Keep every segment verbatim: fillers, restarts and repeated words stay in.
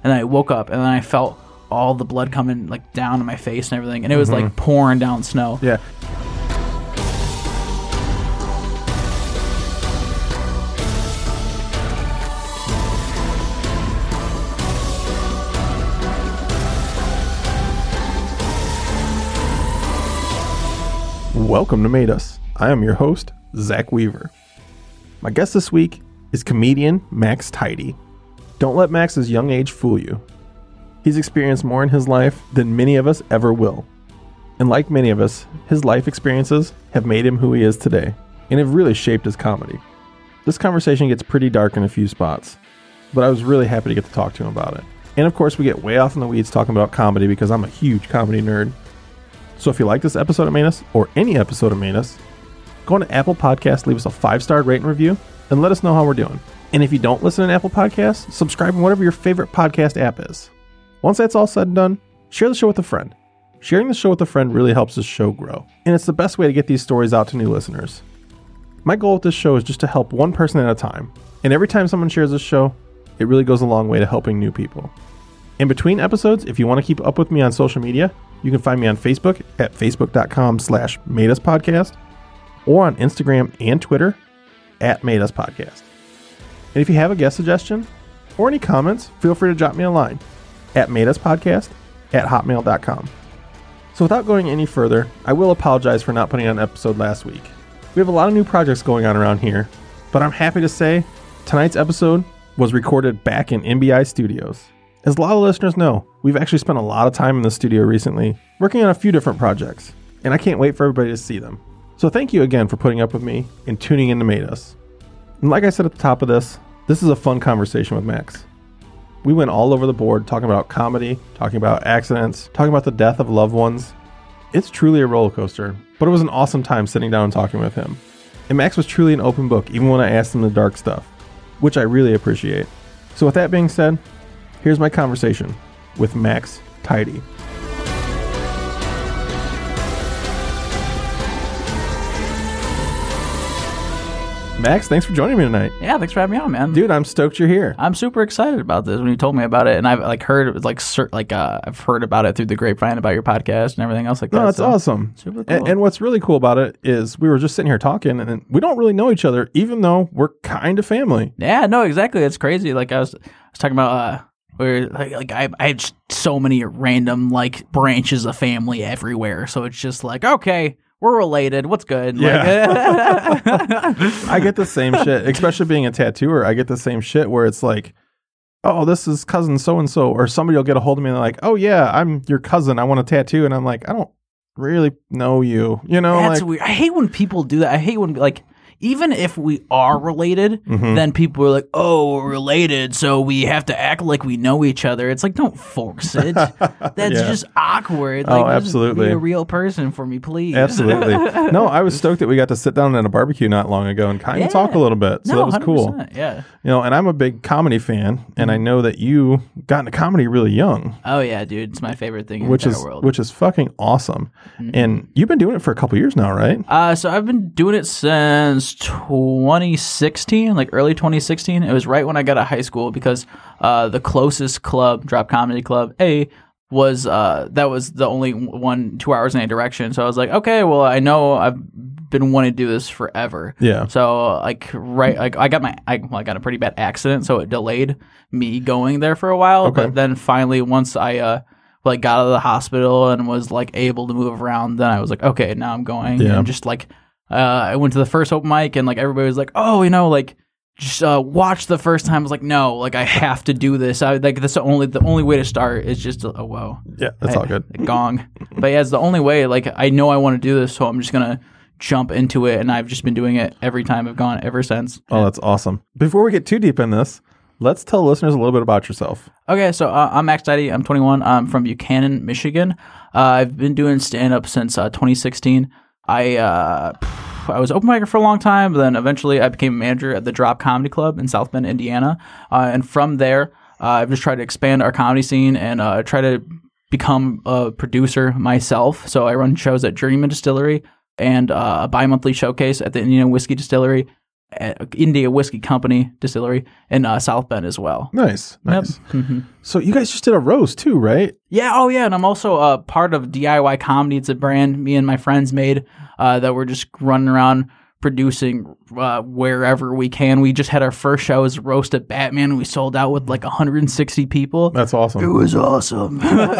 and then I woke up, and then I felt all the blood coming like down to my face and everything, and it was mm-hmm. like pouring down snow. Yeah. Welcome to Made Us. I am your host, Zach Weaver. My guest this week is comedian Max Tidy. Don't let Max's young age fool you. He's experienced more in his life than many of us ever will. And like many of us, his life experiences have made him who he is today and have really shaped his comedy. This conversation gets pretty dark in a few spots, but I was really happy to get to talk to him about it. And of course, we get way off in the weeds talking about comedy because I'm a huge comedy nerd. So if you like this episode of Made Us, or any episode of Made Us, go on to Apple Podcasts, leave us a five-star rate and review, and let us know how we're doing. And if you don't listen to Apple Podcasts, subscribe in whatever your favorite podcast app is. Once that's all said and done, share the show with a friend. Sharing the show with a friend really helps this show grow, and it's the best way to get these stories out to new listeners. My goal with this show is just to help one person at a time, and every time someone shares this show, it really goes a long way to helping new people. In between episodes, if you want to keep up with me on social media, you can find me on Facebook at facebook.com slash madeuspodcast or on Instagram and Twitter at madeuspodcast. And if you have a guest suggestion or any comments, feel free to drop me a line at madeuspodcast at hotmail dot com. So without going any further, I will apologize for not putting out an episode last week. We have a lot of new projects going on around here, but I'm happy to say tonight's episode was recorded back in M B I Studios. As a lot of listeners know, we've actually spent a lot of time in the studio recently, working on a few different projects, and I can't wait for everybody to see them. So thank you again for putting up with me and tuning in to Made Us. And like I said at the top of this, this is a fun conversation with Max. We went all over the board talking about comedy, talking about accidents, talking about the death of loved ones. It's truly a roller coaster, but it was an awesome time sitting down and talking with him. And Max was truly an open book, even when I asked him the dark stuff, which I really appreciate. So with that being said, here's my conversation with Max Tidy. Max, thanks for joining me tonight. Yeah, thanks for having me on, man. Dude, I'm stoked you're here. I'm super excited about this when you told me about it, and I've like heard like cert, like uh, I've heard about it through the grapevine about your podcast and everything else like that. No, that's so awesome. Super cool. And, and what's really cool about it is we were just sitting here talking, and we don't really know each other, even though we're kind of family. Yeah, no, exactly. It's crazy. Like I was, I was talking about. Uh, Where like, like I, I have just so many random like branches of family everywhere, so it's just like, okay, we're related. What's good? Yeah. Like, I get the same shit, especially being a tattooer. I get the same shit where it's like, oh, this is cousin so and so, or somebody will get a hold of me and they're like, oh yeah, I'm your cousin. I want a tattoo, and I'm like, I don't really know you. You know, that's like, weird. I hate when people do that. I hate when like. Even if we are related, mm-hmm. then people are like, oh, we're related, so we have to act like we know each other. It's like, don't force it. That's Yeah. just awkward. Oh, Like, absolutely. Just be a real person for me, please. Absolutely. No, I was stoked that we got to sit down at a barbecue not long ago and kind of Yeah. talk a little bit. So no, that was one hundred percent, cool. Yeah. You know, and I'm a big comedy fan, and I know that you got into comedy really young. Oh, yeah, dude. It's my favorite thing in which the entire is world. which is fucking awesome. Mm-hmm. And you've been doing it for a couple years now, right? Uh, so I've been doing it since twenty sixteen, like early twenty sixteen. It was right when I got out of high school because uh, the closest club, Drop Comedy Club, A, was uh, that was the only one two hours in a direction. So I was like, okay, well, I know I've been wanting to do this forever. Yeah. So like right, like I got my, I, well, I got a pretty bad accident, so it delayed me going there for a while. Okay. But then finally, once I uh, like got out of the hospital and was like able to move around, then I was like, okay, now I'm going. Yeah. And just like uh, I went to the first open mic, and like everybody was like, oh, you know, like just uh, watch the first time. I was like, no, like I have to do this. I like that's the only the only way to start is just to, oh whoa, Yeah, that's I- all good. gong. But yeah, it's the only way. Like I know I want to do this, so I'm just gonna jump into it, and I've just been doing it every time I've gone ever since. Oh, that's awesome. Before we get too deep in this, let's tell listeners a little bit about yourself. Okay, so uh, I'm Max Tidy. I'm twenty-one. I'm from Buchanan, Michigan. Uh, I've been doing stand-up since uh, twenty sixteen. I uh, I was open micer for a long time, but then eventually I became a manager at the Drop Comedy Club in South Bend, Indiana. Uh, and from there, uh, I've just tried to expand our comedy scene and uh, try to become a producer myself. So I run shows at Journeyman Distillery and uh, a bi-monthly showcase at the Indiana Whiskey Distillery. at India Whiskey Company Distillery in uh, South Bend as well. Nice, nice. Yep. Mm-hmm. So you guys just did a roast too, right? Yeah, oh yeah, and I'm also a uh, part of D I Y Comedy. It's a brand me and my friends made uh, that we're just running around producing uh, wherever we can. We just had our first show as Roast at Batman, and we sold out with like one hundred sixty people. That's awesome. It was awesome.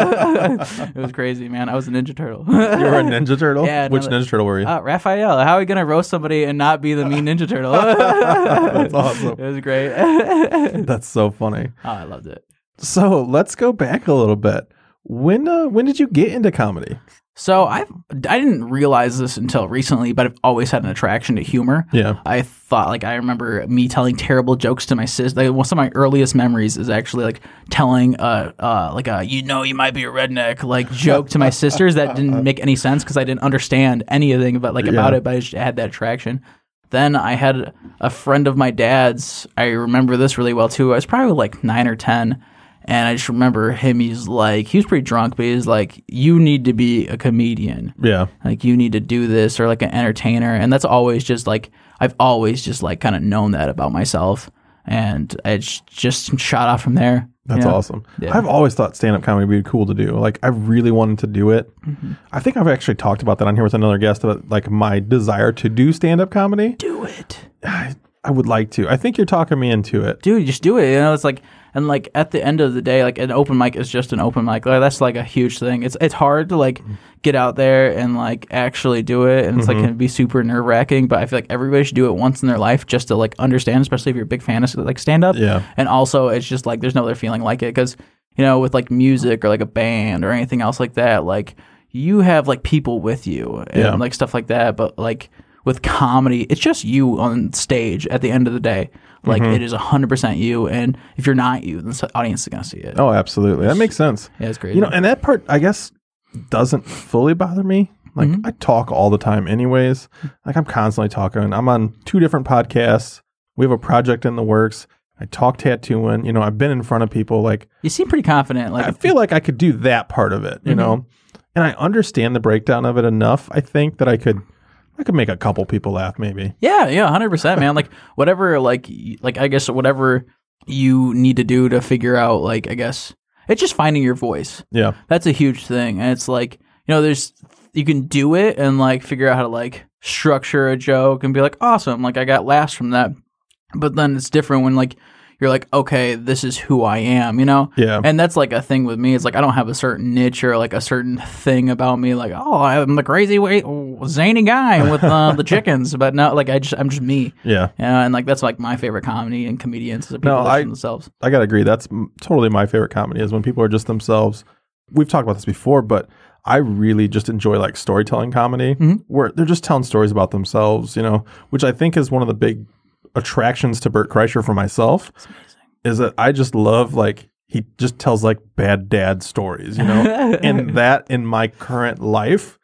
It was crazy, man. I was a Ninja Turtle. You were a Ninja Turtle? Yeah. Which no, Ninja Turtle were you? Uh, Raphael. How are we going to roast somebody and not be the mean Ninja Turtle? That's awesome. It was great. That's so funny. Oh, I loved it. So let's go back a little bit. When uh, when did you get into comedy? So I've, I didn't realize this until recently, but I've always had an attraction to humor. Yeah. I thought, like, I remember me telling terrible jokes to my sister. Like, one of my earliest memories is actually, like, telling, uh, uh, like, a, you know, you might be a redneck, like, joke to my sisters that didn't make any sense because I didn't understand anything about, like, about Yeah. it, but I just had that attraction. Then I had a friend of my dad's. I remember this really well, too. I was probably, like, nine or ten. And I just remember him, he's like, he was pretty drunk, but he's like, you need to be a comedian. Yeah. Like, you need to do this, or like an entertainer. And that's always just like, I've always just like kind of known that about myself. And I just shot off from there. That's you know? awesome. Yeah. I've always thought stand-up comedy would be cool to do. Like, I really wanted to do it. Mm-hmm. I think I've actually talked about that on here with another guest, about like my desire to do stand-up comedy. Do it. I, I would like to. I think you're talking me into it. Dude, just do it. You know, it's like, and like at the end of the day, like an open mic is just an open mic. Like, that's like a huge thing. It's it's hard to like get out there and like actually do it, and it's Mm-hmm. like can be super nerve wracking. But I feel like everybody should do it once in their life just to like understand, especially if you're a big fan of like stand up. Yeah. And also, it's just like there's no other feeling like it because you know with like music or like a band or anything else like that, like you have like people with you and Yeah. like stuff like that. But like with comedy, it's just you on stage at the end of the day. Like, Mm-hmm. it is one hundred percent you, and if you're not you, the audience is going to see it. Oh, absolutely. That makes sense. Yeah, it's crazy. You know, and that part, I guess, doesn't fully bother me. Like, Mm-hmm. I talk all the time anyways. Like, I'm constantly talking. I'm on two different podcasts. We have a project in the works. I talk tattooing. You know, I've been in front of people. Like, you seem pretty confident. Like, I feel like I could do that part of it, you Mm-hmm. know? And I understand the breakdown of it enough, I think, that I could... I could make a couple people laugh, maybe. yeah, yeah, one hundred percent, man. Like, whatever, like, y- like I guess whatever you need to do to figure out, like, I guess, it's just finding your voice. Yeah. That's a huge thing. And it's like, you know, there's, you can do it and, like, figure out how to, like, structure a joke and be like, awesome, like, I got laughs from that. But then it's different when, like, you're like, okay, this is who I am, you know? Yeah. And that's like a thing with me. It's like I don't have a certain niche or like a certain thing about me. Like, oh, I'm the crazy way, zany guy with uh, the chickens. But no, like I just, I'm just me. Yeah. Yeah, and like that's like my favorite comedy and comedians are people No, that I- are themselves. I gotta agree. That's m- totally my favorite comedy is when people are just themselves. We've talked about this before, but I really just enjoy like storytelling comedy Mm-hmm. where they're just telling stories about themselves, you know, which I think is one of the big attractions to Bert Kreischer for myself. Is that I just love like he just tells like bad dad stories, you know, and that in my current life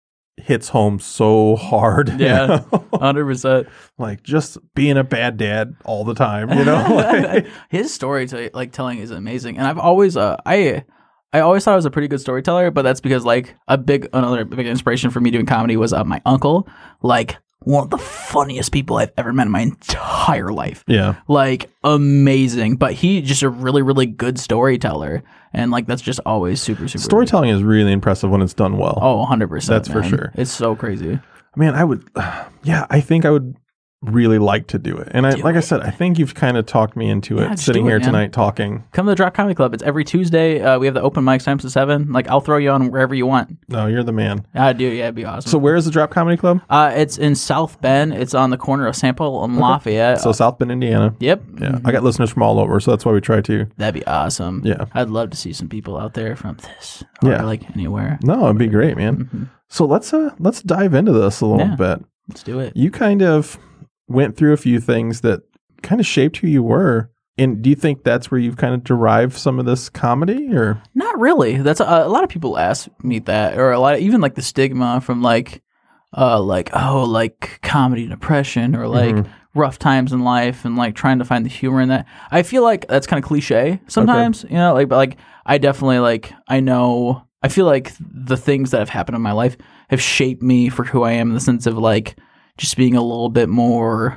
hits home so hard. you Yeah, know? one hundred percent. Like just being a bad dad all the time, you know. Like, His story t- like telling is amazing, and I've always uh I I always thought I was a pretty good storyteller, but that's because like a big another big inspiration for me doing comedy was uh, my uncle, like one of the funniest people I've ever met in my entire life. yeah. Like amazing, but he just a really really good storyteller, and like that's just always super super Storytelling is really impressive when it's done well. Oh, one hundred percent. That's for sure. It's so crazy. Man, I would, yeah, I think I would really like to do it. And I, Do like I it. said, I think you've kind of talked me into Yeah, it, just sitting do it, here man. tonight talking. Come to the Drop Comedy Club. It's every Tuesday. Uh, we have the open mic times to seven. Like I'll throw you on wherever you want. No, you're the man. I do. Yeah, it'd be awesome. So where is the Drop Comedy Club? Uh, it's in South Bend. It's on the corner of Sample and Lafayette. So South Bend, Indiana. Yep. Yeah, I got listeners from all over, so that's why we try to. That'd be awesome. Yeah. I'd love to see some people out there from this or Yeah. like anywhere. No, it'd be great, man. So let's uh let's dive into this a little Yeah. bit. Let's do it. You kind of went through a few things that kind of shaped who you were. And do you think that's where you've kind of derived some of this comedy, or? Not really. That's a, a lot of people ask me that, or a lot, of, even like the stigma from like, uh, like oh, like comedy depression, or like Mhm. rough times in life, and like trying to find the humor in that. I feel like that's kind of cliche sometimes, you know. Like, but like I definitely like I know. I feel like the things that have happened in my life have shaped me for who I am in the sense of like just being a little bit more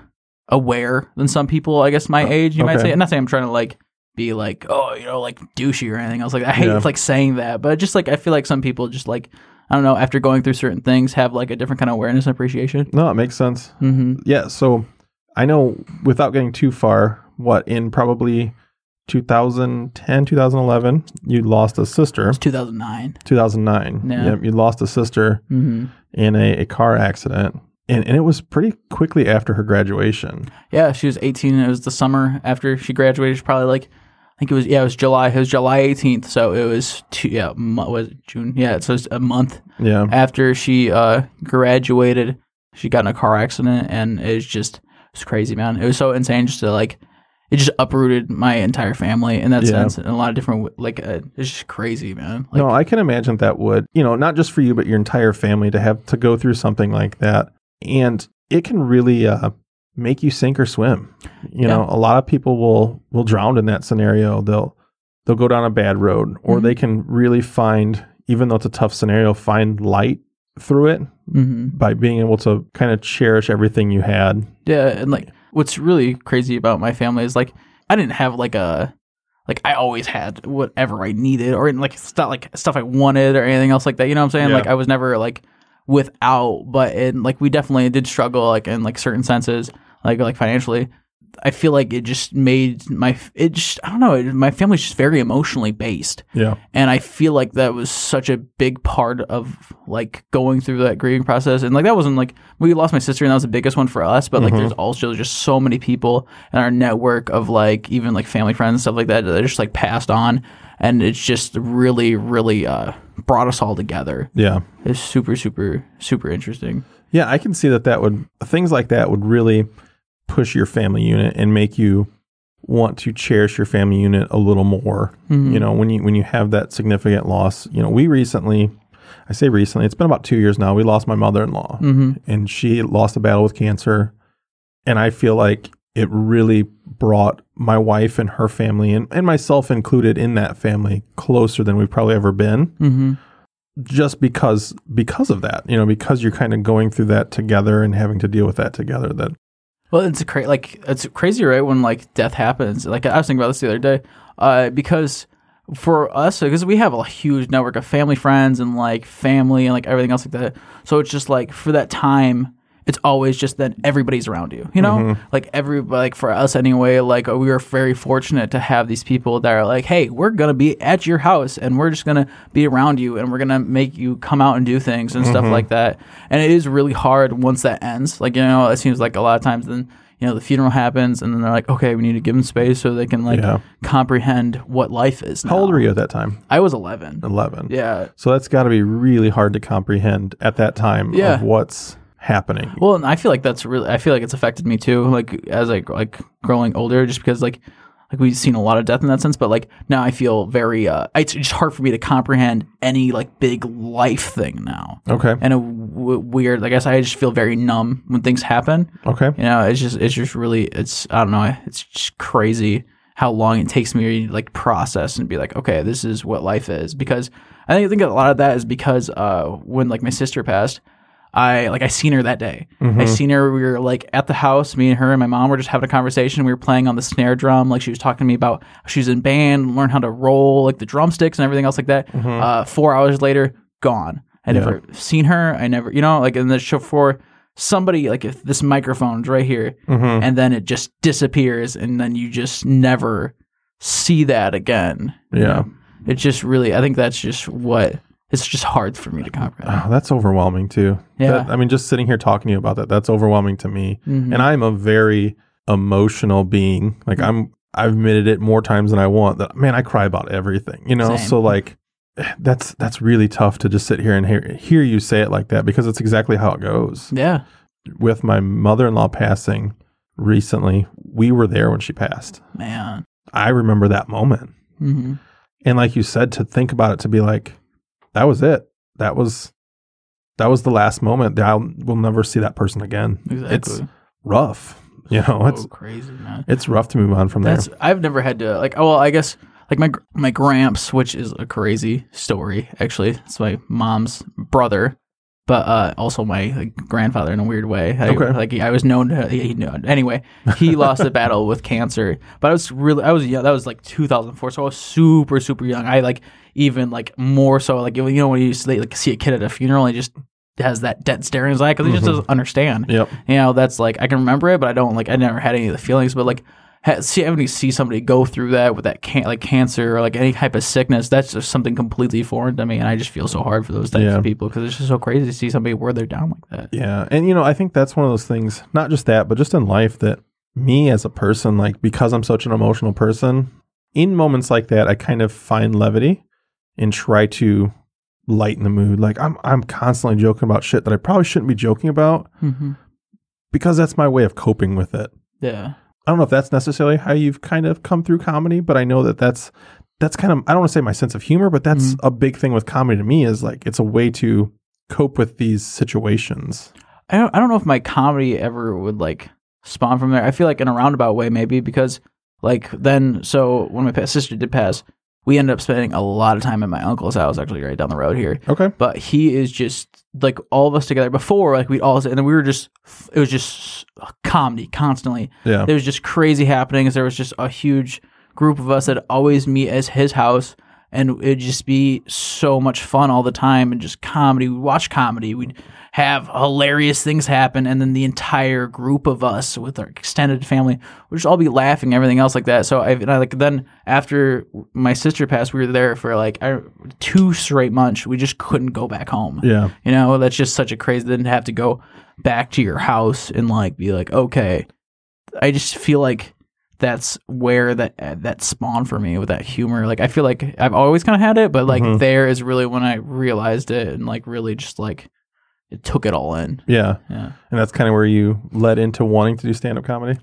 aware than some people, I guess, my age, you might okay. say. I'm not saying I'm trying to like be like, oh, you know, like douchey or anything. I was like, I hate Yeah. like saying that, but just like I feel like some people just like, I don't know, after going through certain things, have like a different kind of awareness and appreciation. No, it makes sense. Mm-hmm. Yeah. So I know without getting too far, what in probably two thousand ten, two thousand eleven, you lost a sister. It's two thousand nine. two thousand nine. Yeah. Yep, you lost a sister Mm-hmm. in a, a car accident. And, and it was pretty quickly after her graduation. Yeah, she was eighteen. It was the summer after she graduated. She probably like, I think it was, yeah, it was July. It was July eighteenth. So it was, two, yeah, mo- was it June? Yeah, so it's a month Yeah. after she uh, graduated. She got in a car accident, and it was just, it was crazy, man. It was so insane just to like, it just uprooted my entire family in that Yeah. sense. In a lot of different, w- like, uh, it's just crazy, man. Like, No, I can imagine that would, you know, not just for you, but your entire family to have to go through something like that. And it can really uh, make you sink or swim. You Yeah. know, a lot of people will will drown in that scenario. They'll they'll go down a bad road, or Mhm. they can really find, even though it's a tough scenario, find light through it hmm by being able to kind of cherish everything you had. Yeah, and like what's really crazy about my family is like I didn't have like a like I always had whatever I needed, or like stuff like stuff I wanted or anything else like that. You know what I'm saying? Yeah. Like I was never like without, but in like we definitely did struggle like in like certain senses, like like financially. I feel like it just made my it just I don't know it, my family's just very emotionally based. Yeah. And I feel like that was such a big part of like going through that grieving process. And like that wasn't like we lost my sister and that was the biggest one for us. But like Mhm. there's also just so many people in our network of like even like family friends and stuff like that that just like passed on. And it's just really, really uh, brought us all together. Yeah. It's super, super, super interesting. Yeah, I can see that that would, things like that would really push your family unit and make you want to cherish your family unit a little more. Mhm. You know, when you when you have that significant loss. You know, we recently, I say recently, it's been about two years now, we lost my mother-in-law. Mm-hmm. And she lost a battle with cancer. And I feel like it really brought my wife and her family, and, and myself included in that family, closer than we've probably ever been. Mm-hmm. Just because because of that, you know, because you're kind of going through that together and having to deal with that together. That Well, it's cra- like it's crazy, right? When like death happens, like I was thinking about this the other day, uh, because for us, because we have a huge network of family friends and like family and like everything else like that. So it's just like for that time, it's always just that everybody's around you, you know, Mm-hmm. like every like for us anyway. Like we were very fortunate to have these people that are like, hey, we're gonna be at your house and we're just gonna be around you and we're gonna make you come out and do things and stuff Mm-hmm. like that. And it is really hard once that ends. Like you know, it seems like a lot of times then you know the funeral happens and then they're like, okay, we need to give them space so they can like Yeah. comprehend what life is. how now. old were you at that time? I was eleven. eleven. Yeah. So that's got to be really hard to comprehend at that time Yeah. of what's happening. Well, and I feel like that's really. I feel like it's affected me too. Like as I like growing older, just because like like we've seen a lot of death in that sense. But like now, I feel very. Uh, it's just hard for me to comprehend any like big life thing now. Okay. And a w- weird. I guess I just feel very numb when things happen. Okay. You know, it's just it's just really. It's I don't know. It's just crazy how long it takes me to like process and be like, okay, this is what life is. Because I think I think a lot of that is because uh, when like my sister passed. I like I seen her that day. Mm-hmm. I seen her. We were like at the house. Me and her and my mom were just having a conversation. We were playing on the snare drum. Like she was talking to me about she was in band, learn how to roll like the drumsticks and everything else like that. Mm-hmm. Uh, four hours later, gone. I Yeah. never seen her. I never, you know, like in the show for somebody like if this microphone's right here, Mm-hmm. and then it just disappears, and then you just never see that again. you Yeah. know? It's just really. I think that's just what. It's just hard for me to comprehend. Oh, that's overwhelming too. Yeah. That, I mean, just sitting here talking to you about that, that's overwhelming to me. Mhm. And I'm a very emotional being. Like I'm, I've admitted it more times than I want that, man, I cry about everything, you know? Same. So like, that's, that's really tough to just sit here and hear, hear you say it like that, because it's exactly how it goes. Yeah. With my mother-in-law passing recently, we were there when she passed. Man. I remember that moment. Mm-hmm. And like you said, to think about it, to be like, that was it. That was that was the last moment. I will never see that person again. Exactly. It's rough. You know, it's Oh, crazy, man. it's rough to move on from That's there. I've never had to like. Oh, well, I guess like my gr- my gramps, which is a crazy story. Actually, it's my mom's brother. but uh, also my like, grandfather in a weird way. I, Okay. Like I was known to. He knew. Anyway, he lost the battle with cancer, but I was really I was young. That was like two thousand four, so I was super super young. I like even like more so like you know when you used to, like see a kid at a funeral and he just has that dead stare in his eye because he just doesn't understand. Yep. You know, that's like I can remember it, but I don't like I never had any of the feelings. But like ha- see having to see somebody go through that with that can- like cancer or like any type of sickness, that's just something completely foreign to me, and I just feel so hard for those types Yeah. of people because it's just so crazy to see somebody where they're down like that. Yeah. And, you know, I think that's one of those things, not just that, but just in life that me as a person, like, because I'm such an emotional person, in moments like that, I kind of find levity and try to lighten the mood. Like, I'm, I'm constantly joking about shit that I probably shouldn't be joking about Mm-hmm. because that's my way of coping with it. Yeah. I don't know if that's necessarily how you've kind of come through comedy, but I know that that's, that's kind of, I don't want to say my sense of humor, but that's Mm-hmm. a big thing with comedy to me is like, it's a way to cope with these situations. I don't, I don't know if my comedy ever would like spawn from there. I feel like in a roundabout way, maybe because like then, so when my pa- sister did pass, we ended up spending a lot of time at my uncle's house, actually right down the road here. Okay. But he is just like all of us together before, like we'd all, and then we were just, it was just comedy constantly. Yeah. There was just crazy happenings. There was just a huge group of us that always meet at his house, and it'd just be so much fun all the time and just comedy. We'd watch comedy. We'd have hilarious things happen, and then the entire group of us with our extended family would just all be laughing, everything else like that. So I, and I like then after my sister passed, we were there for like I, two straight months. We just couldn't go back home. Yeah. You know, that's just such a crazy. Then to have to go back to your house and like be like, okay, I just feel like that's where that that spawned for me with that humor. Like I feel like I've always kind of had it, but like Mhm. there is really when I realized it and like really just like it took it all in. Yeah. Yeah. And that's kind of where you led into wanting to do stand-up comedy?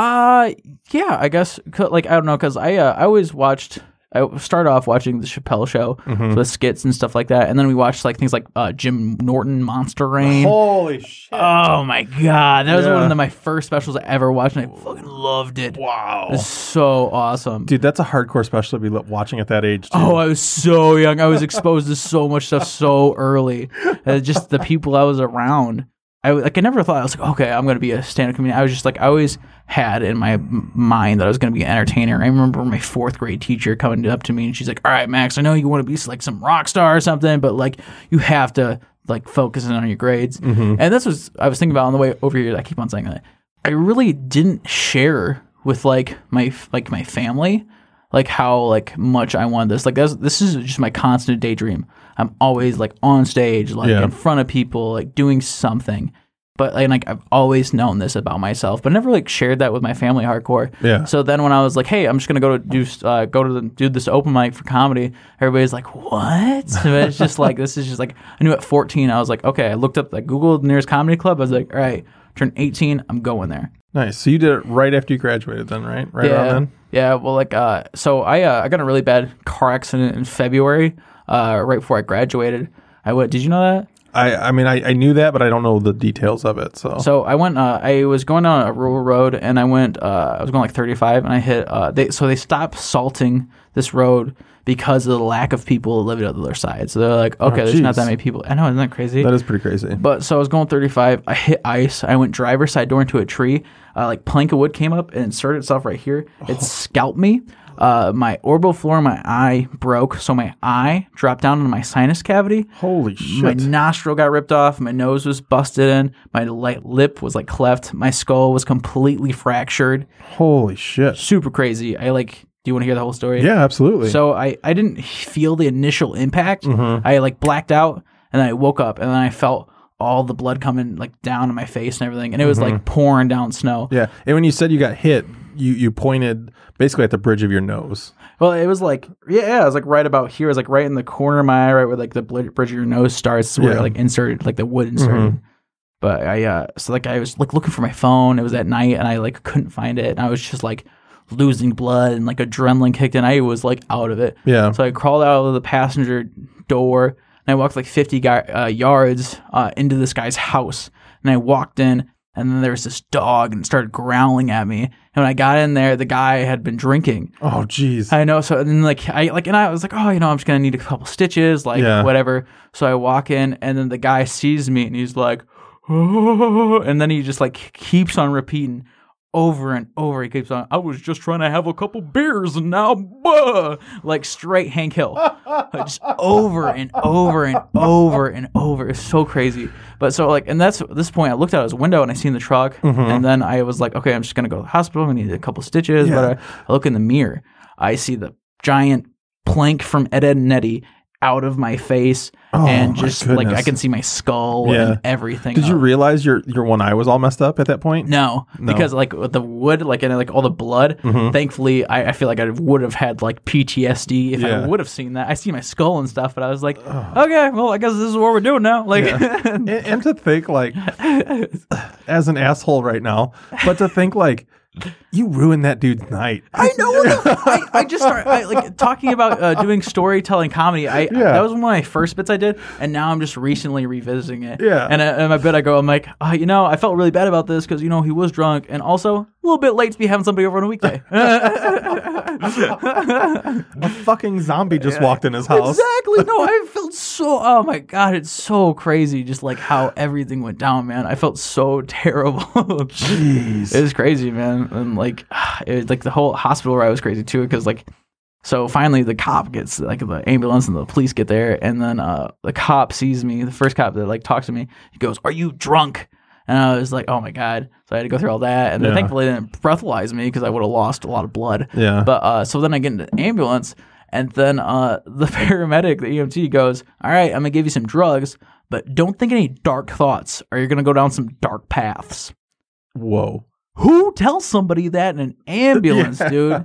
Uh yeah, I guess 'cause, like I don't know because I uh, I always watched. I started off watching the Chappelle Show Mhm. with skits and stuff like that, and then we watched like things like uh, Jim Norton Monster Rain. Holy shit. Oh my god, that was Yeah. one of my first specials I ever watched, and I fucking loved it. Wow. It was so awesome. Dude, that's a hardcore special to be li- watching at that age, too. Oh, I was so young. I was exposed to so much stuff so early. Uh, just the people I was around. I like. I never thought I was like, okay, I'm going to be a stand-up comedian. I was just like, I always had in my m- mind that I was going to be an entertainer. I remember my fourth grade teacher coming up to me and she's like, "All right, Max, I know you want to be like some rock star or something, but like you have to like focus in on your grades." Mm-hmm. And that's what I was thinking about on the way over here. I keep on saying that. I really didn't share with like my like my family like how like much I wanted this. Like that's, this is just my constant daydream. I'm always like on stage, like Yeah. in front of people, like doing something. But like, like I've always known this about myself, but never like shared that with my family hardcore. Yeah. So then when I was like, hey, I'm just gonna go to do uh, go to the, do this open mic for comedy, everybody's like, what? So it's just like this is just like I knew at fourteen I was like, okay. I looked up like Googled nearest comedy club. I was like, all right, turn eighteen, I'm going there. Nice. So you did it right after you graduated then, right? Right yeah. around then? Yeah, well, like, uh, so I uh, I got in a really bad car accident in February, uh, right before I graduated. I went. Did you know that? I, I mean, I, I knew that, but I don't know the details of it. So, So I went. Uh, I was going down a rural road, and I went. Uh, I was going like thirty-five, and I hit. Uh, they so they stopped salting this road because of the lack of people living on the other side. So they're like, okay, Oh, there's not geez. that many people. I know, isn't that crazy? that is pretty crazy. But so I was going thirty-five. I hit ice. I went driver's side door into a tree. Uh, like plank of wood came up and inserted itself right here. It scalped me. Uh, my orbital floor in my eye broke, so my eye dropped down into my sinus cavity. Holy shit. My nostril got ripped off. My nose was busted in. My light lip was like cleft. My skull was completely fractured. Holy shit. Super crazy. I like. Do you want to hear the whole story? Yeah, absolutely. So I, I didn't feel the initial impact. Mhm. I like blacked out, and then I woke up, and then I felt all the blood coming like down to my face and everything, and it was like pouring down snow. yeah. And when you said you got hit, you, you pointed basically at the bridge of your nose. Well, it was like yeah, yeah, it was like right about here. It was like right in the corner of my eye, right where like the bl- bridge of your nose starts, where Yeah. it like inserted, like the wood inserted. Mhm. But I, uh, so like I was like looking for my phone. It was at night, and I like couldn't find it. And I was just like losing blood, and like adrenaline kicked in. I was like out of it. Yeah. So I crawled out of the passenger door, and I walked like fifty guy, uh, yards uh, into this guy's house. And I walked in, and then there was this dog, and it started growling at me. And when I got in there, the guy had been drinking. Oh, jeez. I know. So and then like I like and I was like, oh, you know, I'm just gonna need a couple stitches, like Yeah. whatever. So I walk in, and then the guy sees me, and he's like, oh, and then he just like keeps on repeating over and over. He keeps on. I was just trying to have a couple beers, and now, bah! Like straight Hank Hill, just over and over and over and over. It's so crazy. But so like, and that's at this point, I looked out his window and I seen the truck, Mm-hmm. and then I was like, okay, I'm just gonna go to the hospital. I need a couple stitches. Yeah. But I, I look in the mirror, I see the giant plank from Ed, Ed and Eddie out of my face, Oh, and my just like I goodness. can see my skull Yeah. and everything. Did you up. realize your your one eye was all messed up at that point? No, No. because like with the wood, like and like all the blood. Mhm. Thankfully, I, I feel like I would have had like P T S D if Yeah. I would have seen that. I see my skull and stuff, but I was like, okay, well, I guess this is what we're doing now. Like, and, and to think like, as an asshole right now, but to think like, you ruined that dude's night. I know. I, I just started I, like talking about uh, doing storytelling comedy. I Yeah. that was one of my first bits I did, and now I'm just recently revisiting it. Yeah. And uh, in my bit, I go, I'm like, oh, you know, I felt really bad about this because you know he was drunk, and also a little bit late to be having somebody over on a weekday. A fucking zombie just walked in his house. Exactly. No, I felt so. Oh my god, it's so crazy. Just like how everything went down, man. I felt so terrible. Jeez. It was crazy, man. And like, it, like the whole hospital ride was crazy too, because like, so finally the cop gets like the ambulance and the police get there, and then uh the cop sees me. The first cop that like talks to me, he goes, "Are you drunk?" And I was like, "Oh my god!" So I had to go through all that, and then Yeah. thankfully they didn't breathalyze me because I would have lost a lot of blood. Yeah. But uh, so then I get into the ambulance, and then uh, the paramedic, the E M T, goes, "All right, I'm gonna give you some drugs, but don't think any dark thoughts, or you're gonna go down some dark paths." Whoa. Who tells somebody that in an ambulance, dude?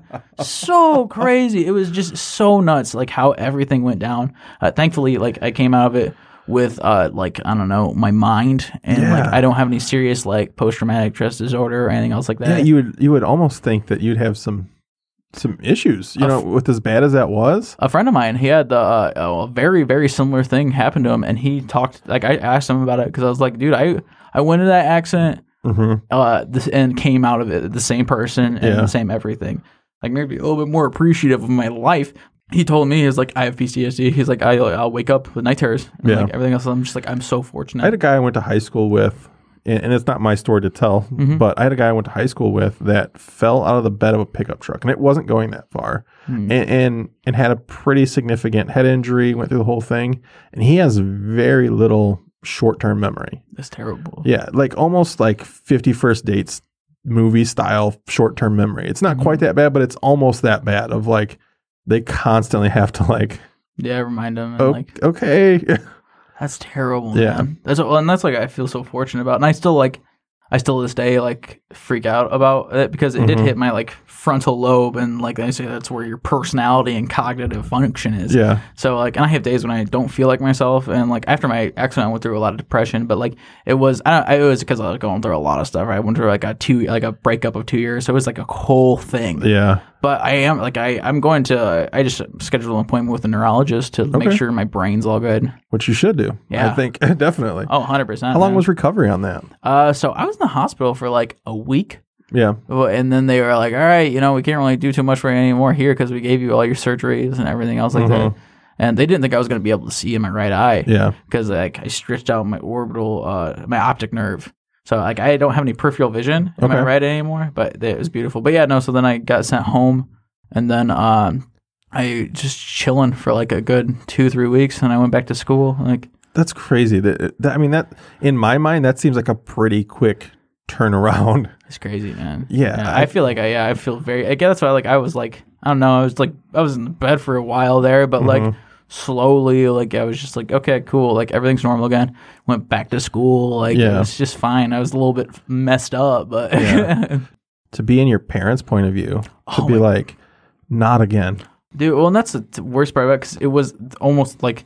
So crazy. It was just so nuts, like how everything went down. Uh, thankfully, like I came out of it with, uh, like I don't know, my mind, and Yeah. like I don't have any serious like post traumatic stress disorder or anything else like that. Yeah, you would you would almost think that you'd have some some issues, you know, with as bad as that was. A friend of mine, he had the, uh, a very, very similar thing happen to him, and he talked, like, I asked him about it, because I was like, dude, I, I went into that accident, Mm-hmm. uh, this, and came out of it the same person, and Yeah. the same everything. Like, maybe a little bit more appreciative of my life. He told me, he's like, I have P T S D. He's like, I, I'll wake up with night terrors, and Yeah. like, everything else. I'm just like, I'm so fortunate. I had a guy I went to high school with, and, and it's not my story to tell, Mm-hmm. but I had a guy I went to high school with that fell out of the bed of a pickup truck, and it wasn't going that far, Hmm. and, and and had a pretty significant head injury, went through the whole thing, and he has very little short-term memory. That's terrible. Yeah, like almost like fifty First Dates movie style short-term memory. It's not Mhm. quite that bad, but it's almost that bad of like they constantly have to like, Yeah, remind him. And oh, like, okay. that's terrible. Yeah. Man. That's well, and that's like I feel so fortunate about, and I still like, I still to this day like freak out about it because it did Mhm. hit my like frontal lobe, and like they say that's where your personality and cognitive function is. Yeah. So like, and I have days when I don't feel like myself, and like after my accident, I went through a lot of depression. But like it was, I don't, it was because I was going through a lot of stuff. I went through like a two, like a breakup of two years, so it was like a whole thing. Yeah. But I am like I, I'm going to. I just scheduled an appointment with a neurologist to make Okay. sure my brain's all good. Which you should do. Yeah. I think definitely. Oh, one hundred percent. How long man. was recovery on that? Uh, so I was in the hospital for like a week. Yeah. Well, and then they were like, all right, you know, we can't really do too much for you anymore here because we gave you all your surgeries and everything else like that. Mhm. And they didn't think I was going to be able to see in my right eye Yeah. because like I stretched out my orbital, uh, my optic nerve. So like I don't have any peripheral vision in my Okay. right eye anymore, but it was beautiful. But yeah, no, so then I got sent home, and then um, I just chilling for like a good two, three weeks, and I went back to school. Like, That's crazy. That, that I mean, that in my mind, that seems like a pretty quick turnaround. it's crazy, man. Yeah, I, I- feel like I, yeah, I feel very. I guess that's why, like, I was like, I don't know, I was like, I was in bed for a while there, but like Mhm. slowly, like, I was just like, okay, cool, like everything's normal again. Went back to school, like, Yeah. it was just fine. I was a little bit messed up, but Yeah. To be in your parents' point of view, to Oh be my- like, not again. dude. Well, and that's the t- worst part about it because it was almost like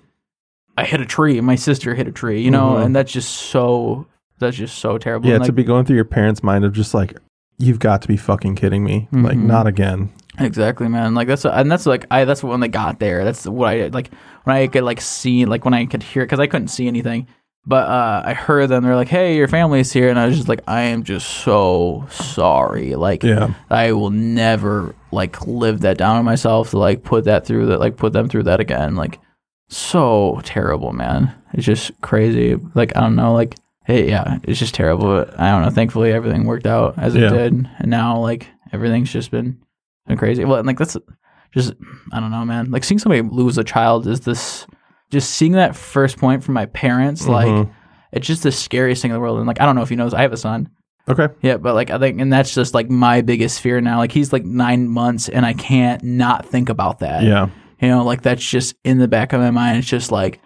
I hit a tree, and my sister hit a tree, you know, Mhm. and that's just so. That's just so terrible. Yeah, And, to like, be going through your parents' mind of just like, you've got to be fucking kidding me. Like, Mhm. not again. exactly, man. Like that's and that's like I that's when they got there. That's what I like when I could like see like when I could hear because I couldn't see anything. But uh, I heard them. They're like, "Hey, your family's here," and I was just like, "I am just so sorry. Like, Yeah. I will never like live that down on myself to like put that through that, like put them through that again. Like, so terrible, man. It's just crazy. Like, I don't know. Like, hey, yeah, it's just terrible. But I don't know. Thankfully, everything worked out as it Yeah. did, and now like everything's just been been crazy. Well, and, like that's just I don't know, man. Like seeing somebody lose a child is this. Just seeing that first point from my parents, like, Mhm. it's just the scariest thing in the world. And, like, I don't know if he knows, I have a son. Okay. Yeah, but, like, I think, and that's just, like, my biggest fear now. Like, he's, like, nine months, and I can't not think about that. Yeah. You know, like, that's just in the back of my mind. It's just, like,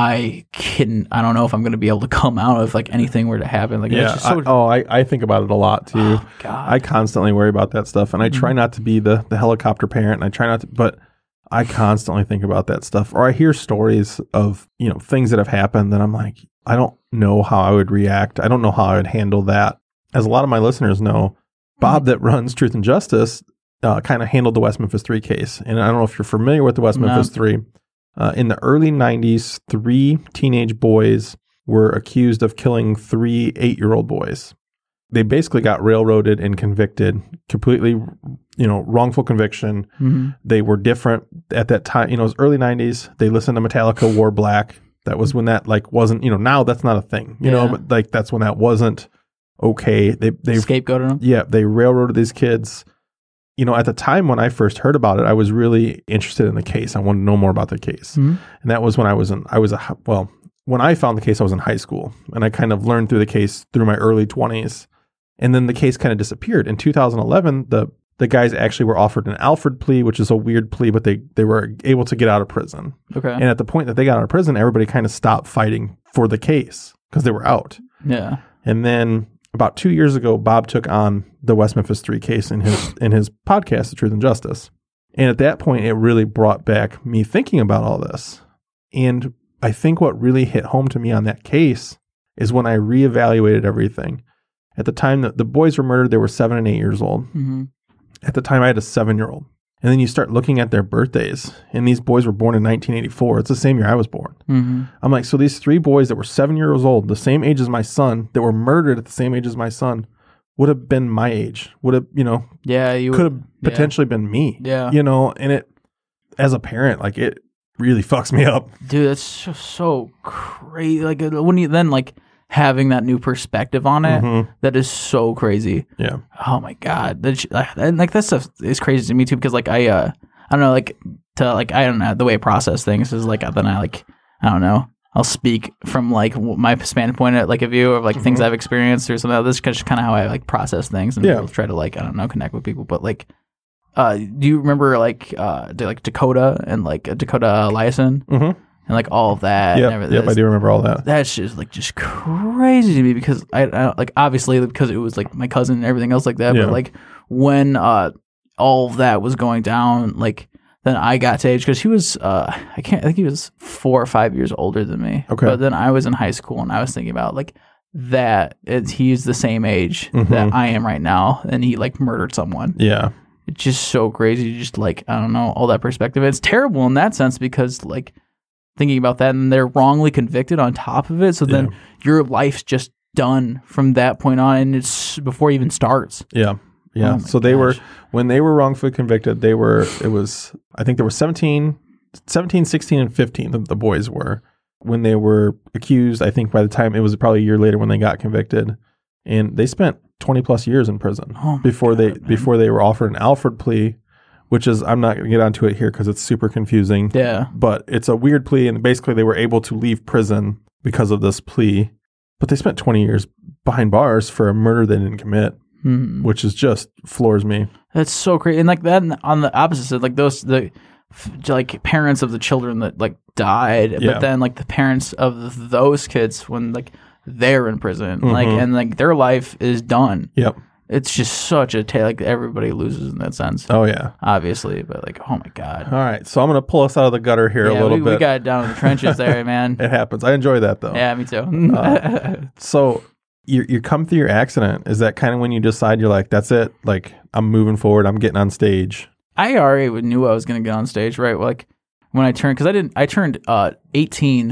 I can, I don't know if I'm going to be able to come out if, like, anything were to happen. Like, Yeah. it's just so, I, oh, I, I think about it a lot, too. oh, God. I constantly worry about that stuff, and I try not to be the, the helicopter parent, and I try not to, but I constantly think about that stuff. Or I hear stories of, you know, things that have happened that I'm like, I don't know how I would react. I don't know how I would handle that. As a lot of my listeners know, Bob that runs Truth and Justice uh, kind of handled the West Memphis three case. And I don't know if you're familiar with the West No. Memphis three. Uh, in the early nineties, three teenage boys were accused of killing three eight-year-old boys. They basically got railroaded and convicted, completely, you know, wrongful conviction. Mm-hmm. They were different at that time. You know, it was early nineties. They listened to Metallica, wore black. That was when that like wasn't, you know, now that's not a thing, you know, Yeah. but like that's when that wasn't okay. They, they, Scapegoated him. yeah, they railroaded these kids. You know, at the time when I first heard about it, I was really interested in the case. I wanted to know more about the case. Mm-hmm. And that was when I was in, I was a, hi- well, when I found the case, I was in high school, and I kind of learned through the case through my early twenties. And then the case kind of disappeared. In two thousand eleven, the the guys actually were offered an Alfred plea, which is a weird plea, but they, they were able to get out of prison. Okay. And at the point that they got out of prison, everybody kind of stopped fighting for the case because they were out. Yeah. And then about two years ago, Bob took on the West Memphis three case in his in his podcast, The Truth and Justice. And at that point, it really brought back me thinking about all this. And I think what really hit home to me on that case is when I reevaluated everything. At the time that the boys were murdered, they were seven and eight years old. Mm-hmm. At the time, I had a seven-year-old. And then you start looking at their birthdays, and these boys were born in nineteen eighty-four. It's the same year I was born. Mm-hmm. I'm like, so these three boys that were seven years old, the same age as my son, that were murdered at the same age as my son, would have been my age. Would have, you know, Yeah. You could have yeah. potentially been me. Yeah. You know, and it, as a parent, like it really fucks me up. Dude, that's just so crazy. Like uh, when you then like having that new perspective on it, Mhm. that is so crazy. Yeah. Oh my god, that sh- and like that stuff is crazy to me too because like I uh I don't know like to like I don't know the way I process things is like then I like I don't know I'll speak from like w- my standpoint at like a view of like things I've experienced or something. This is just kind of how I like process things and Yeah. try to like I don't know connect with people. But like, uh, do you remember like uh the- like Dakota and like Dakota Eliason Mm-hmm. and like all of that? and Yep. everything? Yep. I do remember all that. That's just like just crazy to me because I, I like obviously because it was like my cousin and everything else like that. Yeah. But like when uh all of that was going down, like then I got to age because he was uh I can't I think he was four or five years older than me. Okay. But then I was in high school and I was thinking about like that it's, he's the same age Mhm. that I am right now and he like murdered someone. Yeah. It's just so crazy. Just like I don't know all that perspective. It's terrible in that sense because like. Thinking about that, and they're wrongly convicted on top of it. So then Yeah. your life's just done from that point on, and it's before it even starts. Yeah. Yeah. Oh my so they were, gosh. when they were wrongfully convicted, they were, it was, I think there were seventeen, seventeen, sixteen, and fifteen, the, the boys were. When they were accused, I think by the time, it was probably a year later when they got convicted. And they spent twenty plus years in prison Oh my before they God, man. before they were offered an Alfred plea, which is, I'm not going to get onto it here because it's super confusing. Yeah. But it's a weird plea, and basically they were able to leave prison because of this plea. But they spent twenty years behind bars for a murder they didn't commit, Mhm. which is just floors me. That's so crazy. And like that on the opposite side, like those the f- like parents of the children that like died, Yeah. but then like the parents of those kids when like they're in prison, like Mhm. and like their life is done. Yep. It's just such a ta- like everybody loses in that sense. Oh, yeah. Obviously, but like oh my god. All right. So I'm going to pull us out of the gutter here a Yeah, little we, bit. we got down in the trenches there, man. It happens. I enjoy that, though. Yeah, me too. Uh, So you you come through your accident. Is that kind of when you decide you're like, that's it? Like, I'm moving forward. I'm getting on stage. I already knew I was going to get on stage, right? Like when I turned, because I didn't, I turned uh, eighteen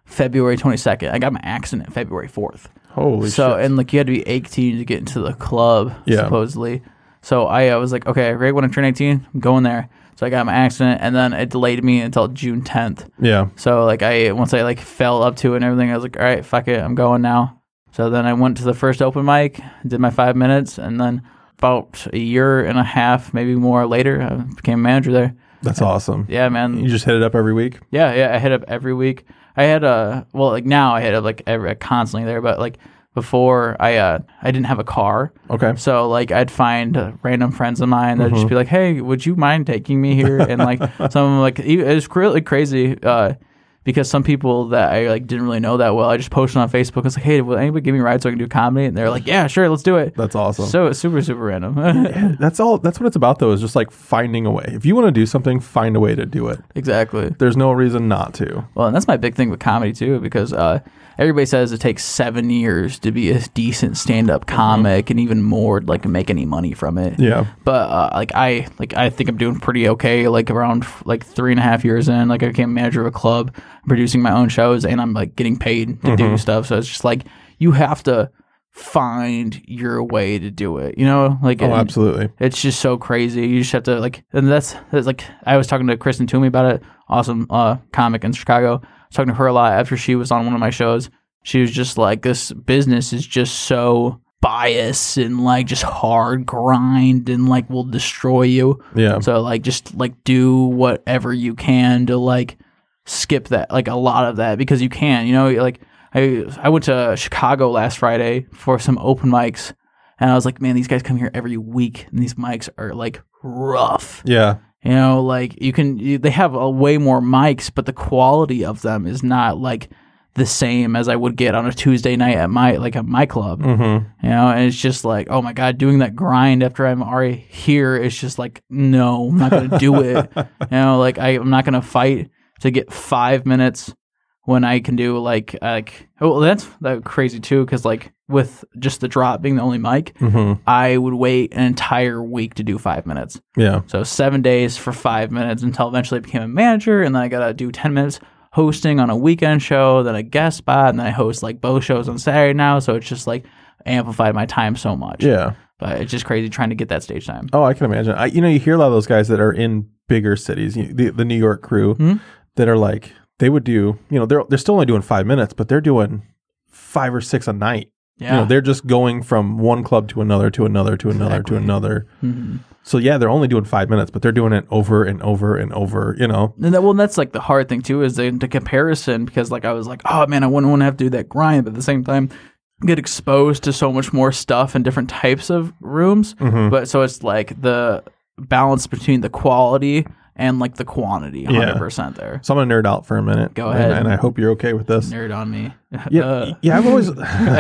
February twenty-second. I got my accident February fourth. Holy so, shit. and like you had to be eighteen to get into the club, Yeah. supposedly. So I uh, was like, okay, right when I turn eighteen, I'm going there. So I got my accident, and then it delayed me until June tenth. Yeah. So like I once I like fell up to it and everything, I was like, all right, fuck it, I'm going now. So then I went to the first open mic, did my five minutes, and then about a year and a half, maybe more later, I became a manager there. That's awesome. Yeah, man. You just hit it up every week? Yeah, yeah. I hit up every week. I had a well, like now I hit up like every constantly there, but like before I uh I didn't have a car. Okay. So like I'd find uh, random friends of mine that'd Mm-hmm. just be like, "Hey, would you mind taking me here?" And like some like it was really crazy uh, because some people that I like didn't really know that well, I just posted on Facebook. I was like, "Hey, will anybody give me a ride so I can do comedy?" And they're like, "Yeah, sure, let's do it." That's awesome. So it's super super random. That's all. That's what it's about, though, is just like finding a way. If you want to do something, find a way to do it. Exactly. There's no reason not to. Well, and that's my big thing with comedy too, because uh, everybody says it takes seven years to be a decent stand-up comic, and even more to, like make any money from it. Yeah. But uh, like I like I think I'm doing pretty okay. Like around like three and a half years in, like I became manager of a club, producing my own shows, and I'm like getting paid to do stuff. So it's just like you have to find your way to do it. You know, like Oh, and absolutely. it's just so crazy. You just have to like, and that's, that's like I was talking to Kristen Toomey about it. Awesome uh, comic in Chicago. I was talking to her a lot after she was on one of my shows. She was just like, this business is just so biased and like just hard grind and like will destroy you. Yeah. So like just like do whatever you can to like skip that, like a lot of that, because you can, you know, like I I went to Chicago last Friday for some open mics, and I was like, man, these guys come here every week, and these mics are like rough. Yeah. You know, like you can, you, they have a way more mics, but the quality of them is not like the same as I would get on a Tuesday night at my like at my club. Mm-hmm. You know, and it's just like, oh my god, doing that grind after I'm already here is just like, no, I'm not gonna do it. You know, like I, I'm not gonna fight to get five minutes when I can do like like well that's that crazy too, because like with just the drop being the only mic, Mm-hmm. I would wait an entire week to do five minutes. Yeah. So seven days for five minutes until eventually I became a manager, and then I gotta do ten minutes hosting on a weekend show, then a guest spot, and then I host like both shows on Saturday now. So it's just like amplified my time so much. Yeah. But it's just crazy trying to get that stage time. Oh, I can imagine. I, you know, you hear a lot of those guys that are in bigger cities, you, the, the New York crew, Hmm? that are like, they would do, you know, they're they're still only doing five minutes, but they're doing five or six a night. Yeah. You know, they're just going from one club to another, to another, to another, Exactly. to another. Mhm. So yeah, they're only doing five minutes, but they're doing it over and over and over, you know. And that, well, that's like the hard thing too, is the, the comparison, because like I was like, oh man, I wouldn't want to have to do that grind, but at the same time, get exposed to so much more stuff and different types of rooms. Mhm. But so it's like the balance between the quality and like the quantity, one hundred percent there. So I'm gonna nerd out for a minute. Go and- ahead. And, I hope you're okay with this. Nerd on me. Yeah, Uh. yeah. I've always,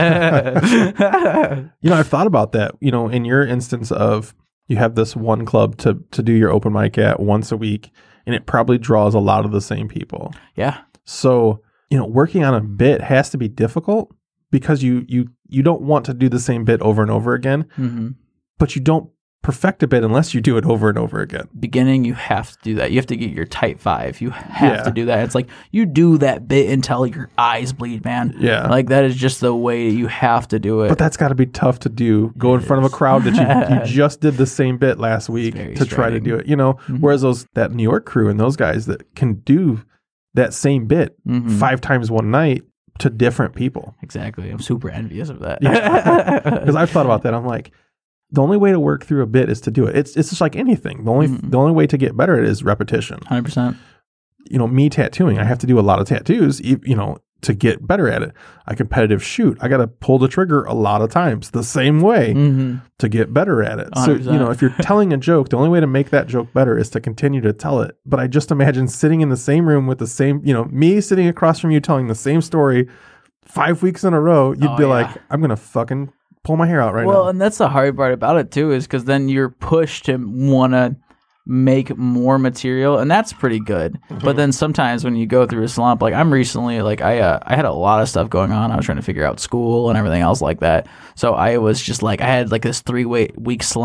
you know, I've thought about that. You know, in your instance of you have this one club to to do your open mic at once a week, and it probably draws a lot of the same people. Yeah. So you know, working on a bit has to be difficult because you you you don't want to do the same bit over and over again, hmm but you don't perfect a bit unless you do it over and over again. Beginning, you have to do that. You have to get your type five. You have Yeah. to do that. It's like you do that bit until your eyes bleed, man. Yeah. Like that is just the way you have to do it. But that's got to be tough to do. Go in front of a crowd that you, you just did the same bit last week very to try to straining. do it. You know, Mhm. whereas those that New York crew and those guys that can do that same bit Mhm. five times one night to different people. Exactly. I'm super envious of that. Because I've thought about that. I'm like, the only way to work through a bit is to do it. It's it's just like anything. The only Mhm. the only way to get better at it is repetition. one hundred percent. You know, me tattooing, I have to do a lot of tattoos, e- you know, to get better at it. I competitive shoot, I got to pull the trigger a lot of times the same way Mm-hmm. to get better at it. one hundred So, percent. you know, if you're telling a joke, the only way to make that joke better is to continue to tell it. But I just imagine sitting in the same room with the same, you know, me sitting across from you telling the same story five weeks in a row, you'd Oh, be yeah. like, I'm going to fucking pull my hair out right Well, now. and that's the hard part about it too, is because then you're pushed to want to make more material, and that's pretty good. Mm-hmm. But then sometimes when you go through a slump, like I'm recently, like I, uh, I had a lot of stuff going on. I was trying to figure out school and everything else like that. So I was just like, I had like this three week week slump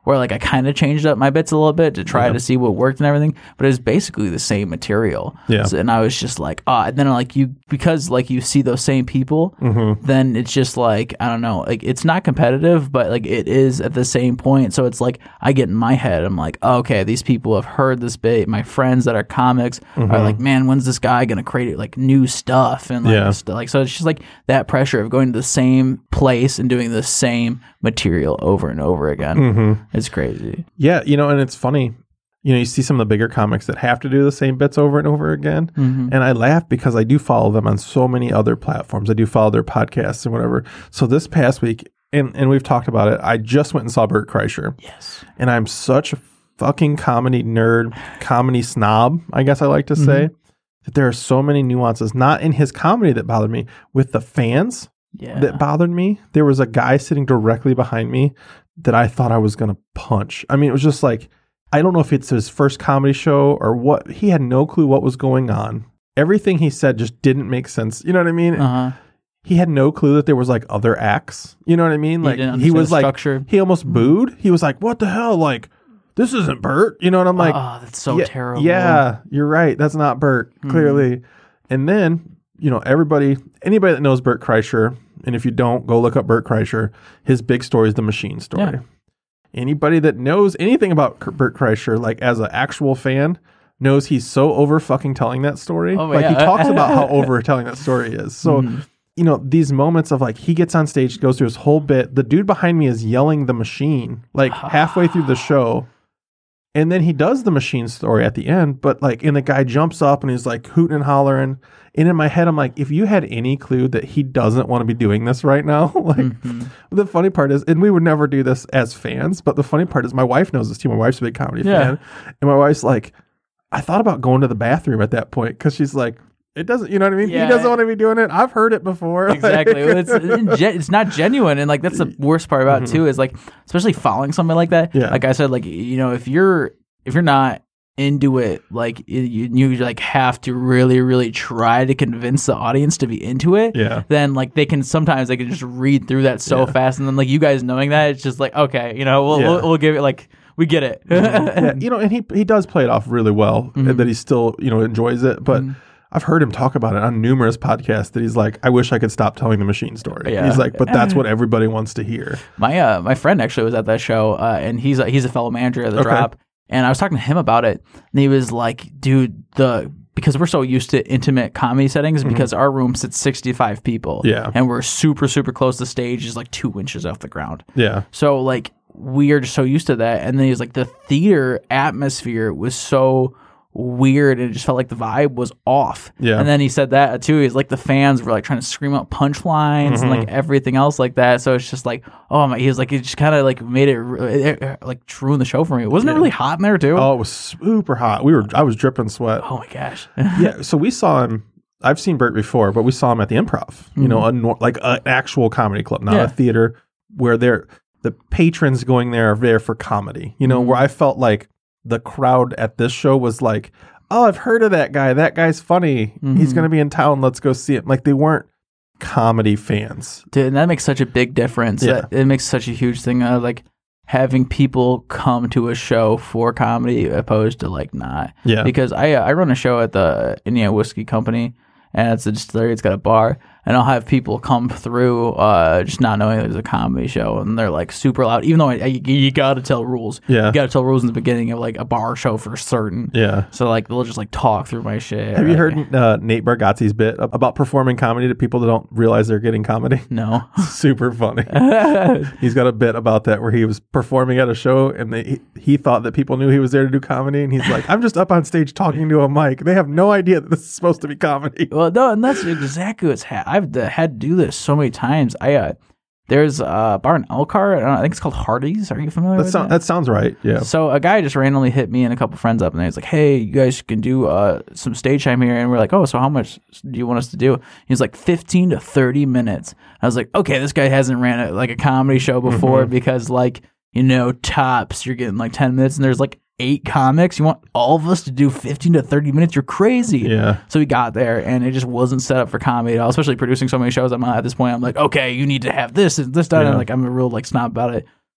where like I kind of changed up my bits a little bit to try Yeah. to see what worked and everything, but it was basically the same material. Yeah. So, and I was just like, ah, and then like you, because like you see those same people, Mm-hmm. then it's just like, I don't know, like it's not competitive, but like it is at the same point. So it's like I get in my head, I'm like, oh, okay, these people have heard this bit. My friends that are comics Mm-hmm. are like, man, when's this guy gonna create like new stuff and like Yeah. st- like so it's just like that pressure of going to the same place and doing the same material over and over again. Mm-hmm. It's crazy. Yeah, you know, and it's funny. You know, you see some of the bigger comics that have to do the same bits over and over again. Mm-hmm. And I laugh because I do follow them on so many other platforms. I do follow their podcasts and whatever. So this past week, and, and we've talked about it, I just went and saw Bert Kreischer. Yes. And I'm such a fucking comedy nerd, comedy snob, I guess I like to say, that there are so many nuances, not in his comedy that bothered me, with the fans Yeah. that bothered me. There was a guy sitting directly behind me that I thought I was going to punch. I mean, it was just like, I don't know if it's his first comedy show or what. He had no clue what was going on. Everything he said just didn't make sense. You know what I mean? Uh-huh. He had no clue that there was like other acts. You know what I mean? Like didn't he understand was the like, structure. he almost booed. He was like, what the hell? Like, this isn't Bert. You know what I'm like? oh, that's so yeah, terrible. Yeah, you're right. That's not Bert, clearly. And then, you know, everybody, anybody that knows Bert Kreischer, and if you don't, go look up Bert Kreischer. His big story is the Machine story. Yeah. Anybody that knows anything about K- Bert Kreischer, like as an actual fan, knows he's so over fucking telling that story. Oh, like he yeah. talks about how over telling that story is. So, Mhm. you know, these moments of like he gets on stage, goes through his whole bit. The dude behind me is yelling the Machine like halfway through the show. And then he does the Machine story at the end, but like, and the guy jumps up and he's like hooting and hollering. And in my head, I'm like, if you had any clue that he doesn't want to be doing this right now, like Mm-hmm. the funny part is, and we would never do this as fans, but the funny part is my wife knows this too. My wife's a big comedy Yeah. fan. And my wife's like, I thought about going to the bathroom at that point because she's like, it doesn't, you know what I mean? Yeah. He doesn't want to be doing it. I've heard it before. Exactly. Like- it's it's not genuine, and like that's the worst part about it too. Is like, especially following something like that. Yeah. Like I said, like you know, if you're if you're not into it, like you you like have to really really try to convince the audience to be into it. Yeah. Then like they can sometimes they can just read through that so Yeah. fast, and then like you guys knowing that, it's just like okay, you know, we'll Yeah. we'll, we'll give it like we get it. yeah, you know, and he he does play it off really well, Mm-hmm. and that he still, you know, enjoys it. But I've heard him talk about it on numerous podcasts that he's like, I wish I could stop telling the Machine story. Yeah. He's like, but that's what everybody wants to hear. My uh, my friend actually was at that show, uh, and he's a, he's a fellow manager at the Okay. Drop, and I was talking to him about it, and he was like, "Dude, the because we're so used to intimate comedy settings, because our room sits sixty-five people, Yeah. and we're super super close. The stage is like two inches off the ground, Yeah. so like we are just so used to that." And then he was like, the theater atmosphere was so weird, and it just felt like the vibe was off. Yeah. And then he said that too. He's like, the fans were like trying to scream out punchlines and like everything else like that. So it's just like, oh my, he was like, it just kind of like made it, it, it like ruined the show for me. Wasn't it really hot in there too? Oh, it was super hot. We were, I was dripping sweat. Oh my gosh. Yeah. So we saw him. I've seen Bert before, but we saw him at the Improv. You know, a nor- like an actual comedy club, not Yeah. a theater where they're the patrons going there are there for comedy. You know, where I felt like the crowd at this show was like, oh, I've heard of that guy. That guy's funny. He's going to be in town. Let's go see him. Like they weren't comedy fans. Dude, and that makes such a big difference. Yeah. That, it makes such a huge thing of like having people come to a show for comedy opposed to like not. Yeah. Because I uh, I run a show at the Indiana Whiskey Company, and it's a distillery. It's got a bar, and I'll have people come through uh, just not knowing there's a comedy show, and they're like super loud. Even though I, I, you got to tell rules. Yeah. You got to tell rules in the beginning of like a bar show for certain. Yeah. So like they'll just like talk through my shit. Have you Like, heard uh, Nate Bargatze's bit about performing comedy to people that don't realize they're getting comedy? No. Super funny. He's got a bit about that where he was performing at a show and they, he, he thought that people knew he was there to do comedy. And he's like, I'm just up on stage talking to a mic. They have no idea that this is supposed to be comedy. Well, no, and that's exactly what's ha- I've uh, had to do this so many times. I uh, there's a bar in Elkhart. I, don't know, I think it's called Hardee's. Are you familiar That, with sound, that? that sounds right. Yeah. So a guy just randomly hit me and a couple friends up, and he's like, "Hey, you guys can do uh, some stage time here." And we're like, "Oh, so how much do you want us to do?" He's like, fifteen to thirty minutes. I was like, "Okay, this guy hasn't ran a, like a comedy show before because like you know tops you're getting like ten minutes, and there's like eight comics. You want all of us to do fifteen to thirty minutes? You're crazy." Yeah. So we got there, and it just wasn't set up for comedy at all. Especially producing so many shows, I'm at this point. I'm like, okay, you need to have this and this done. Yeah. And like I'm a real like snob about it.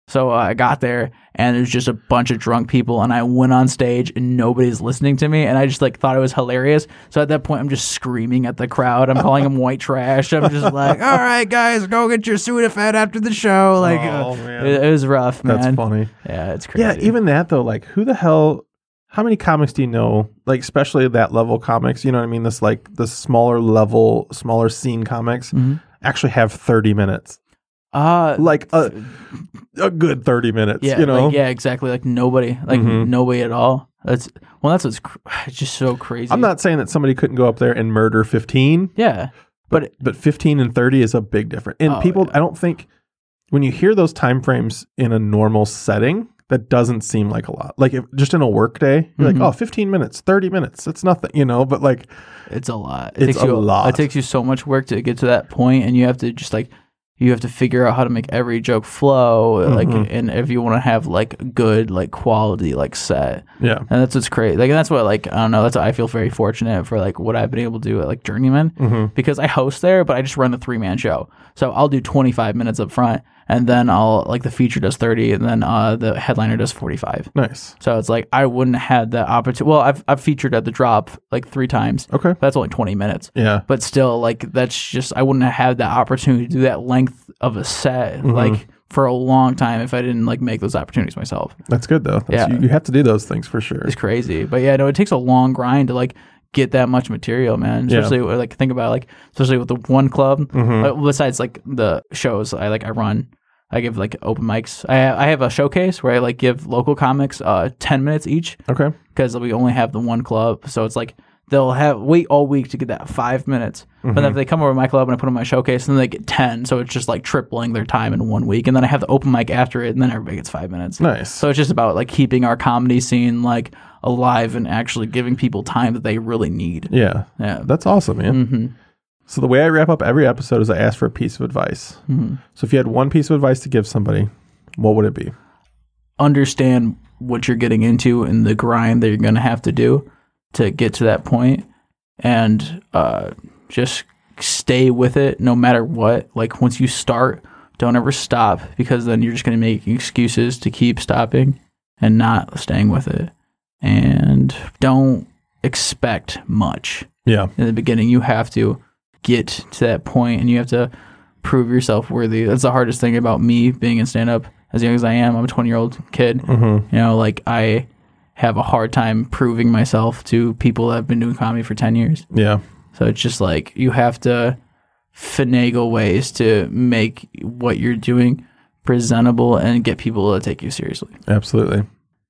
So uh, I got there and there's just a bunch of drunk people and I went on stage and nobody's listening to me and I just like thought it was hilarious. So at that point I'm just screaming at the crowd. I'm calling them white trash. I'm just like, all right guys, go get your Sudafed after the show. Like Oh, uh, man. it, it was rough, man. That's funny. Yeah, it's crazy. Yeah, even that though, like who the hell, how many comics do you know, like especially that level comics, you know what I mean? This like the smaller level, smaller scene comics Mm-hmm. actually have thirty minutes. Uh, Like a, a good thirty minutes, yeah, you know? like, yeah, exactly. Like nobody, like Mhm. nobody at all. That's well, that's what's cr- it's just so crazy. I'm not saying that somebody couldn't go up there and murder fifteen, Yeah, but but but fifteen and thirty is a big difference. And Oh, people, yeah. I don't think when you hear those time frames in a normal setting, that doesn't seem like a lot. Like if just in a work day, you're Mhm. like, oh, fifteen minutes, thirty minutes, it's nothing, you know. But like, it's a lot. It It's takes you a lot. It takes you so much work to get to that point, and you have to just like you have to figure out how to make every joke flow, like, Mhm. and if you want to have like good, like quality, like set, yeah, and that's what's great. Like, and that's what like I don't know. That's why I feel very fortunate for like what I've been able to do at like Journeyman hmm because I host there, but I just run the three man show. So I'll do twenty-five minutes up front, and then I'll like the feature does thirty, and then uh, the headliner does forty-five. nice. So it's like I wouldn't have had the opportunity. Well, I've I've featured at the Drop like three times. Okay, But that's only twenty minutes. yeah, But still, like that's just I wouldn't have had the opportunity to do that length of a set Mhm. like for a long time if I didn't like make those opportunities myself. that's good though. That's, Yeah. you, you have to do those things for sure. It's crazy. But yeah, no, it takes a long grind to like get that much material, man. Yeah. Especially like think about like especially with the one club. Mhm. Like, besides like the shows I like I run. I give like open mics. I I have a showcase where I like give local comics uh ten minutes each Okay, because we only have the one club. So it's like they'll have wait all week to get that five minutes. But then if they come over to my club and I put on my showcase, then they get ten. So it's just like tripling their time in one week. And then I have the open mic after it, and then everybody gets five minutes. nice. So it's just about like keeping our comedy scene like alive and actually giving people time that they really need. yeah, Yeah. that's awesome, man. Mm-hmm. So the way I wrap up every episode is I ask for a piece of advice. Mm-hmm. So if you had one piece of advice to give somebody, what would it be? Understand what you're getting into and the grind that you're going to have to do to get to that point, and uh, just stay with it no matter what. Like once you start, don't ever stop, because then you're just going to make excuses to keep stopping and not staying with it. And don't expect much Yeah, in the beginning. You have to get to that point and you have to prove yourself worthy. That's the hardest thing about me being in stand-up as young as I am. I'm a twenty year old kid. mm-hmm. You know, like I have a hard time proving myself to people that have been doing comedy for ten years. yeah, So it's just like you have to finagle ways to make what you're doing presentable and get people to take you seriously. absolutely.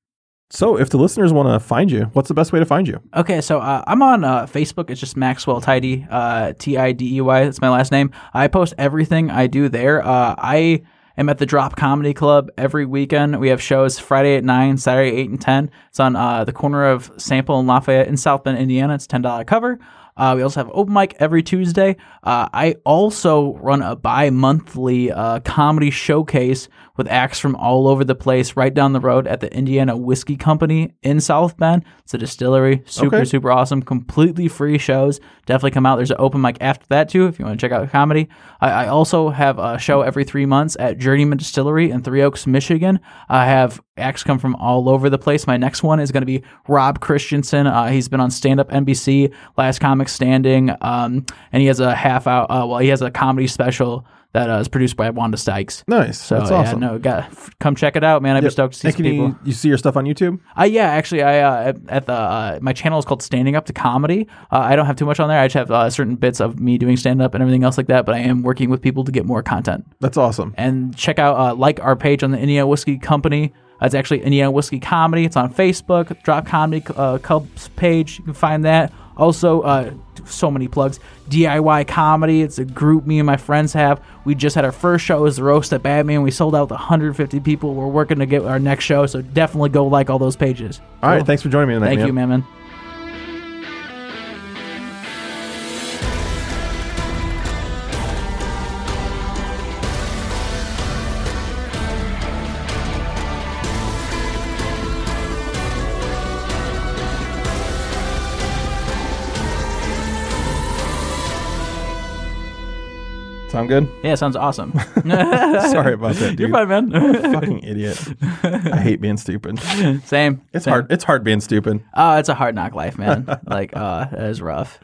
So if the listeners want to find you, what's the best way to find you? Okay, so uh, I'm on uh, Facebook. It's just Maxwell Tidy, uh, T I D E Y. That's my last name. I post everything I do there. Uh, I am at the Drop Comedy Club every weekend. We have shows Friday at nine, Saturday eight and ten. It's on uh, the corner of Sample and Lafayette in South Bend, Indiana. It's ten dollars cover. Uh, we also have open mic every Tuesday. Uh, I also run a bi-monthly uh, comedy showcase with acts from all over the place right down the road at the Indiana Whiskey Company in South Bend. It's a distillery. Super, Okay. super awesome. Completely free shows. Definitely come out. There's an open mic after that, too, if you want to check out comedy. I, I also have a show every three months at Journeyman Distillery in Three Oaks, Michigan. I have acts come from all over the place. My next one is going to be Rob Christensen. Uh, he's been on Stand Up N B C, Last Comic Standing, um, and he has a half hour, uh, well, he has a comedy special that uh, is produced by Wanda Sykes. Nice. So That's yeah, awesome. no, got come check it out, man. I'd be Yep. stoked to see And some can people. you, you see your stuff on YouTube? Uh, yeah, actually, I uh, at, at the uh, my channel is called Standing Up to Comedy. Uh, I don't have too much on there. I just have uh, certain bits of me doing stand up and everything else like that. But I am working with people to get more content. That's awesome. And check out uh, like our page on the Indiana Whiskey Company. Uh, it's actually Indiana Whiskey Comedy. It's on Facebook. Drop Comedy uh, Club's page. You can find that. Also, uh, so many plugs. D I Y Comedy. It's a group me and my friends have. We just had our first show as the Roast at Batman. We sold out to one hundred fifty people. We're working to get our next show, so definitely go like all those pages. All right. Cool. Thanks for joining me tonight, Thank man. you, man. man. Sound good? Yeah, sounds awesome. Sorry about that, dude. You're fine, man. Fucking idiot. I hate being stupid. Same. It's Same. hard. It's hard being stupid. Oh, it's a hard knock life, man. Like, uh, it is rough.